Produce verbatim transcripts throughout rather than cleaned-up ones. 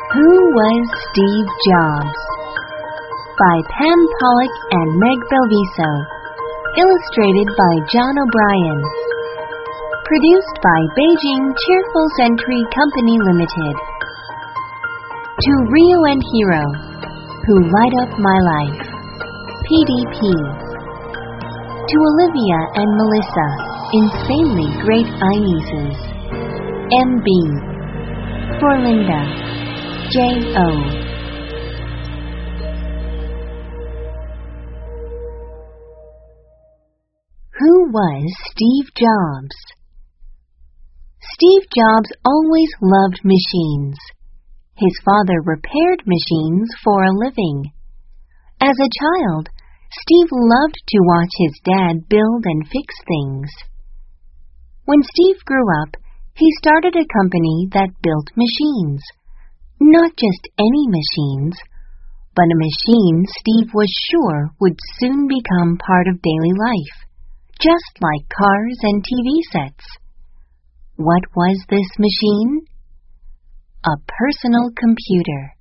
Who was Steve Jobs? By Pam Pollock and Meg Belviso. Illustrated by John O'Brien. Produced by Beijing Cheerful Century Company Limited. To Rio and Hiro, who light up my life. P D P. To Olivia and Melissa, insanely great eyenieces. M B. For Linda, J O. Who was Steve Jobs? Steve Jobs always loved machines. His father repaired machines for a living. As a child, Steve loved to watch his dad build and fix things. When Steve grew up, he started a company that built machines. Not just any machines, but a machine Steve was sure would soon become part of daily life, just like cars and T V sets. What was this machine? A personal computer.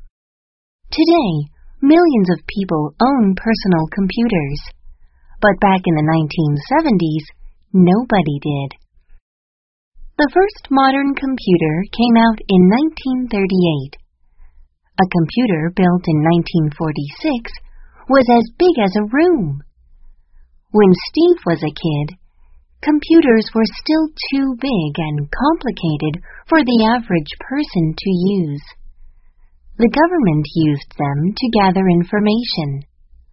Today, millions of people own personal computers, but back in the nineteen seventies, nobody did. The first modern computer came out in nineteen thirty-eight. A computer built in nineteen forty-six was as big as a room. When Steve was a kid, computers were still too big and complicated for the average person to use. The government used them to gather information.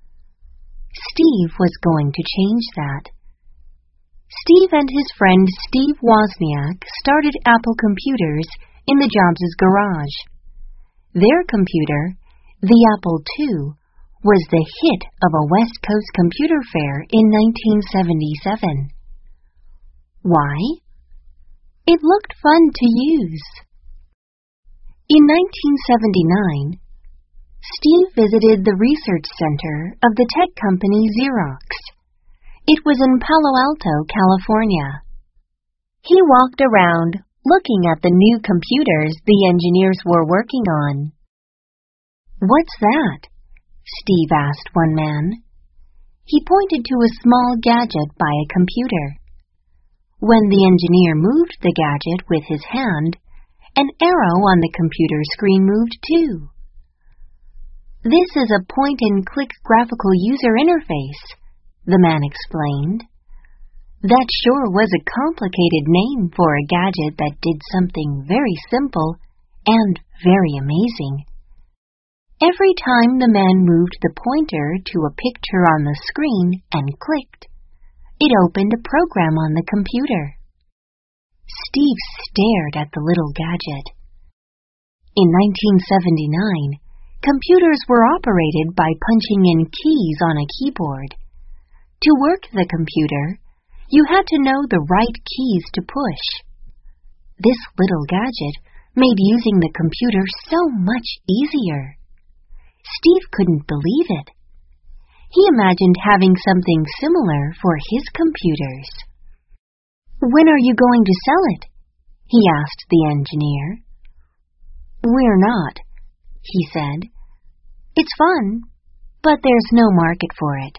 Steve was going to change that. Steve and his friend Steve Wozniak started Apple Computers in the Jobs' garage. Their computer, the Apple two, was the hit of a West Coast computer fair in nineteen seventy-seven. Why? It looked fun to use. In nineteen seventy-nine, Steve visited the research center of the tech company Xerox. It was in Palo Alto, California. He walked around, looking at the new computers the engineers were working on. "What's that?" Steve asked one man. He pointed to a small gadget by a computer. When the engineer moved the gadget with his hand, an arrow on the computer screen moved too. "This is a point-and-click graphical user interface," the man explained. That sure was a complicated name for a gadget that did something very simple and very amazing. Every time the man moved the pointer to a picture on the screen and clicked, it opened a program on the computer. Steve stared at the little gadget. In nineteen seventy-nine, computers were operated by punching in keys on a keyboard. To work the computer, you had to know the right keys to push. This little gadget made using the computer so much easier. Steve couldn't believe it. He imagined having something similar for his computers. "When are you going to sell it?" he asked the engineer. "We're not," he said. "It's fun, but there's no market for it."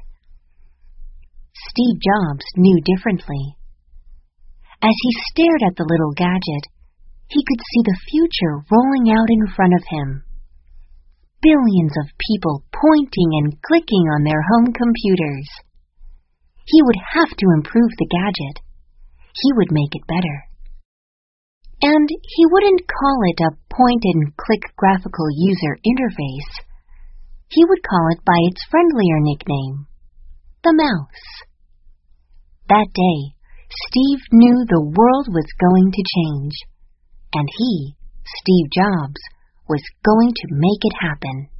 Steve Jobs knew differently. As he stared at the little gadget, he could see the future rolling out in front of him. Billions of people pointing and clicking on their home computers. He would have to improve the gadget. He would make it better. And he wouldn't call it a point-and-click graphical user interface. He would call it by its friendlier nickname, the mouse. That day, Steve knew the world was going to change, and he, Steve Jobs, was going to make it happen.